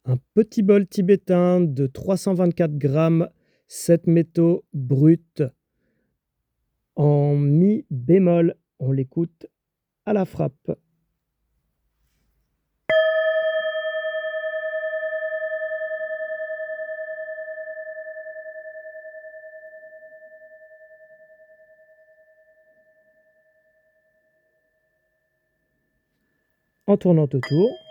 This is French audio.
Un petit bol tibétain de 324 grammes, 7 métaux bruts en mi bémol. On l'écoute à la frappe. En tournant autour.